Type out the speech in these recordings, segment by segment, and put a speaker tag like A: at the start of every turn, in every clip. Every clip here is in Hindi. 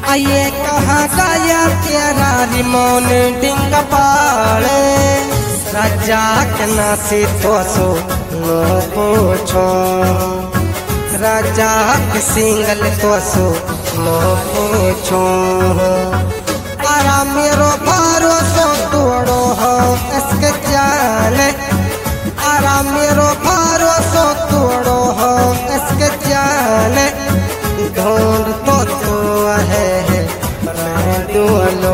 A: आइए कहाँ गाया तेरा रिमोन डिंग पाले राजा के नासी तो सो नो पूछो राजा के सिंगल तो सो नो पूछो आराम मेरो भरोसो तोड़ो हो इसके जाने आराम मेरो भरोसो तोड़ो हो इसके जाने ढूंढ तो है मैं ढूंढो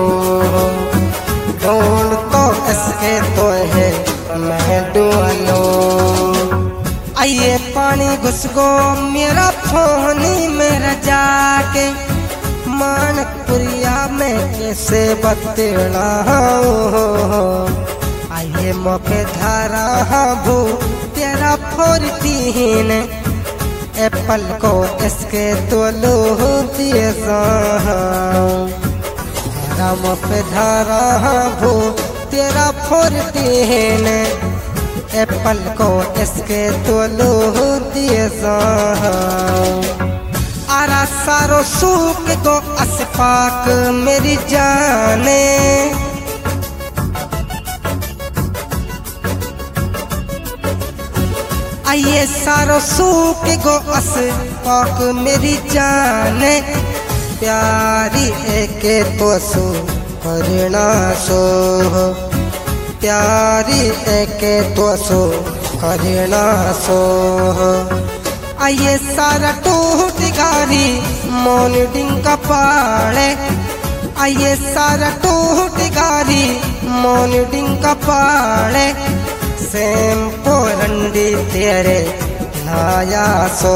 A: ढूंढ तो इसके तो है मैं ढूंढो आइए पानी घुस गो मेरा फोनी मेरा जाके मानकपुरिया में कैसे बतेड़ा आइए मौके धारा भू तेरा 14 एप्पल को इसके तो लो दिए राम पे धारा भू तेरा 14 एप्पल को इसके तो लो दिए आरा सारो सूख को असपाक मेरी जाने आइए सारो सूख गो असपाक मेरी जाने प्यारी एके तो सो करना सो प्यारी एके तो सो करना सो आइए सारा टूट गारी मॉर्निंग का पाड़े आइए सारा टूट गारी मॉर्निंग का पाड़े सेम पोरंडी तेरे नाया सो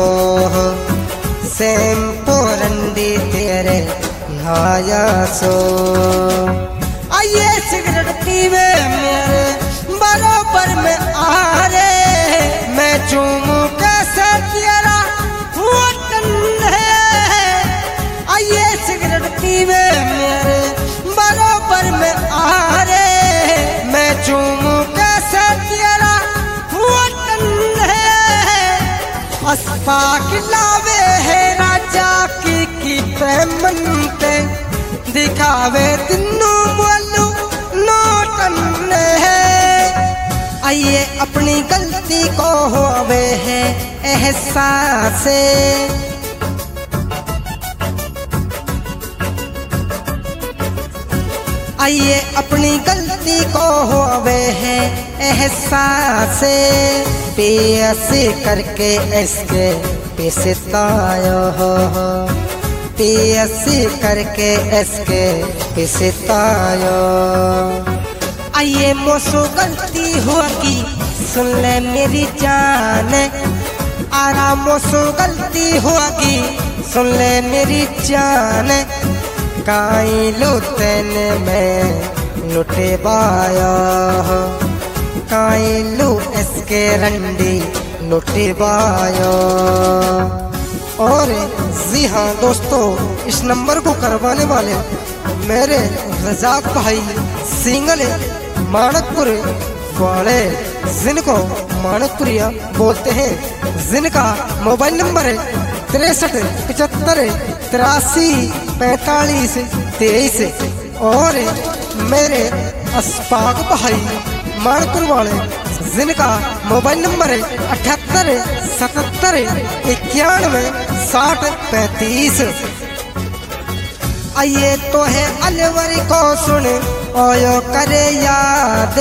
A: सेम पोरंडी तेरे नाया सो आइए सिगरेट पीवे मेरे बराबर में आ रे मैं चूमू कैसे तेरा वतन है आइए सिगरेट पीवे मेरे बराबर में आ रे मैं चूमू कैसे तेरा वतन है अस्पाक लावे है राजा की प्रेमंते दिखावे तिन्नू बोलू नोटन है आइए अपनी गलती को होवे है एहसास आइए अपनी गलती को होवे है एहसास पीएसी करके इसके पिसतायो हो पीएसी करके इसके पिसतायो आइए मोसो गलती होगी सुन ले मेरी जान आराम मोसो गलती होगी सुन ले मेरी जान काई लुटन में लुटे बाया काई लू इसके रंडी लुटे बाया और जी हाँ दोस्तों इस नंबर को करवाने वाले मेरे रजाक भाई सिंगल मानकपुर वाले जिनको मानकपुरिया बोलते हैं जिनका मोबाइल नंबर है 63 75 83 45 23 और मेरे अस्पाक भाई मानकपुर वाले जिनका मोबाइल नंबर है 78 77 91 60 35 आइए तो है अलवर को सुन ओयो करे याद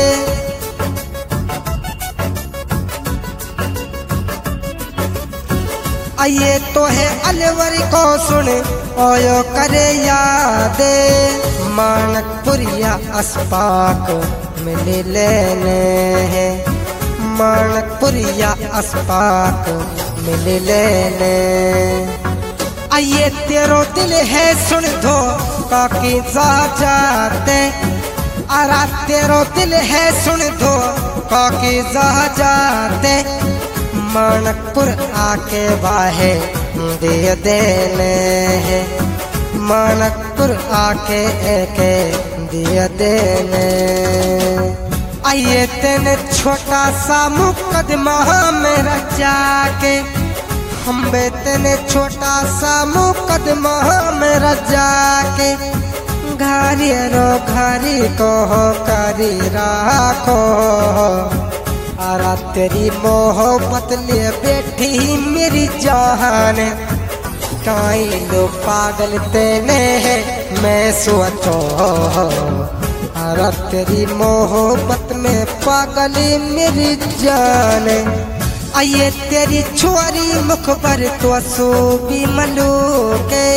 A: आइए तो है अलवर को सुन ओयो करे याद मानकपुरिया अस्पाक मिल लेने हैं मानकपुरिया अस्पाक मिल लेने आइए तेरो दिल है सुन दो काकी जा जाते आरा तेरो दिल है सुन दो काकी जा जाते मानकपुर आके वाहे दे देने हैं मानकपुर आके एके दिया देने आइए तेने छोटा सा मुकदमा मेरा जाके हम बेतने छोटा सा मुकदमा मेरा जाके घारी रो घारी को करी राखो। आरा तेरी मोहब्बत ले बैठी मेरी जान, काई लो पागल तेने है मैं सोचो। आरा तेरी मोहब्बत में पागल मेरी जान। आइए तेरी छोरी मुख पर तो सो भी मलो के।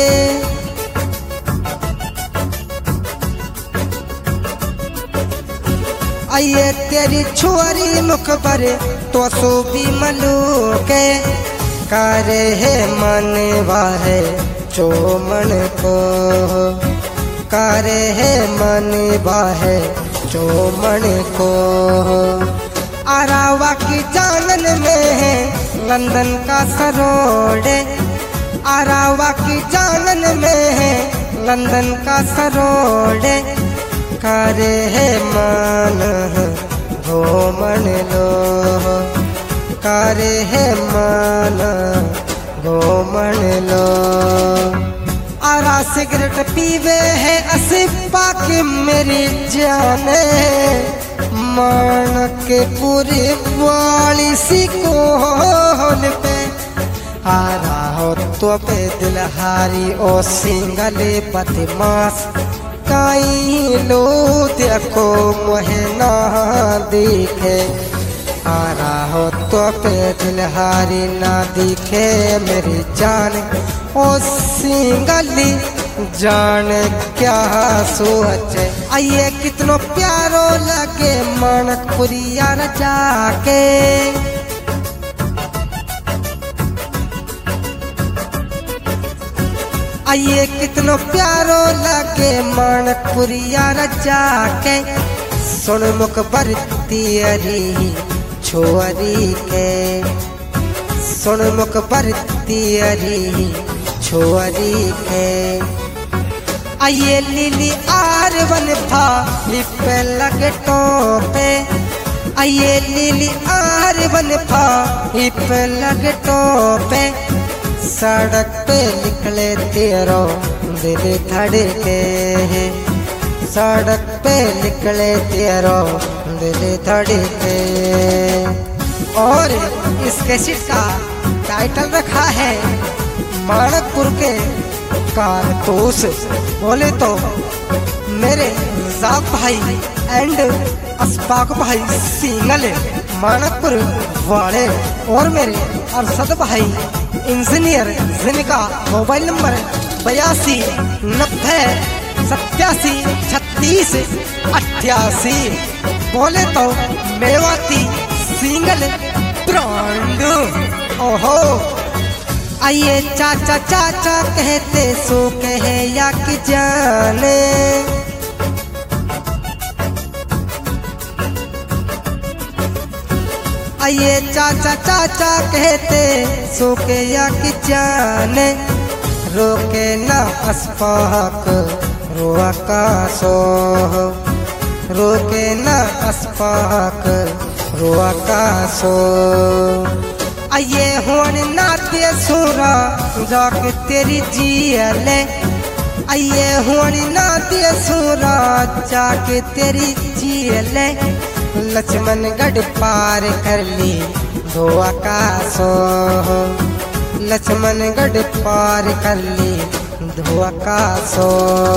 A: आइए तेरी छोरी मुख पर तो सो भी मलो के। करे है मन वाहे जो मन को, करे है मन वाहे जो मन को। आरावा की जानन में है लंदन का सरोड़े, आरावा की जानन में है लंदन का सरोड़े। करे है मन घूमन लो, करे है मन घूमन लो। आरा सिगरेट पीवे है असिपा की मेरी जाने, मान के पूरी वाली सी कोल पे। आरा हो तो पे दिलहारी ओ सिंगले बदमाश, काई लो देखो मोहे ना दिखे। आरा हो तो पे दिलहारी ना दिखे मेरी जान ओ सिंगली जान क्या सोचे। आइए कितनो प्यारो लगे मानकपुरिया जाके। आइए कितनो प्यारो लगे मानकपुरिया जाके। सुन मुख बरती अरी छोरी के, सुन मुख बरती अरी छोरी के। आइए लिली आर वन भा लिपे लगे टोपे। आइए लिली आर वन भा लिपे लगे टोपे। सड़क पे निकले तेरो दिल धड़के, सड़क पे निकले तेरो दिल धड़के। और इस कैसेट का टाइटल रखा है मानकपुर के कारतूस। बोले तो मेरे रजाक भाई एंड अशफाक भाई सिंगल मानकपुर वाले, और मेरे अरशद भाई इंजीनियर जिनका मोबाइल नंबर 82 90 87 36 88। बोले तो मेवाती सिंगल ब्रांड। ओहो आइए चाचा चाचा कहते सो कहे या कि जाने। आइए चाचा चाचा कहते सो के या कि जाने। रोके ना अशफाक रोआ का सो, रोके ना अशफाक रोआ का सो। आइए होन नाते सुरा जाके तेरी जियले। आइए होन नाते सुरा जाके तेरी जियले। लक्ष्मणगढ़ पार कर ली दो आकाशो, लक्ष्मणगढ़ पार कर ली दो आकाशो।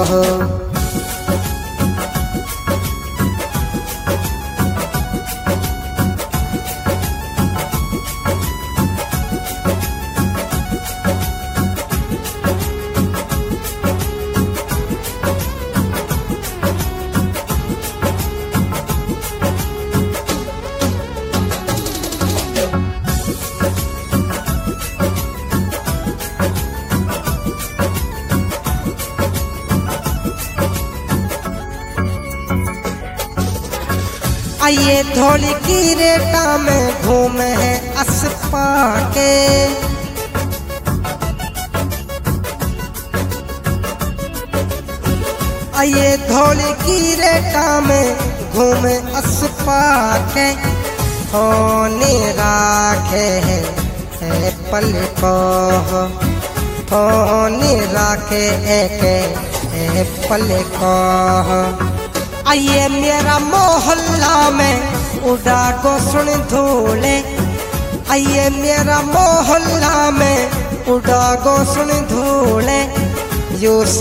A: आइए धोली की रेटा में घूमे है अशफा के। आइए धोली की रेटा में घूमे अशफा के। होने राखे है पल को फोन राखे एक पल को। आइए मेरा मोहल्ला में उड़ा गोसुन धूले, आइए मेरा मोहल्ला में उड़ा गोसुन धूले।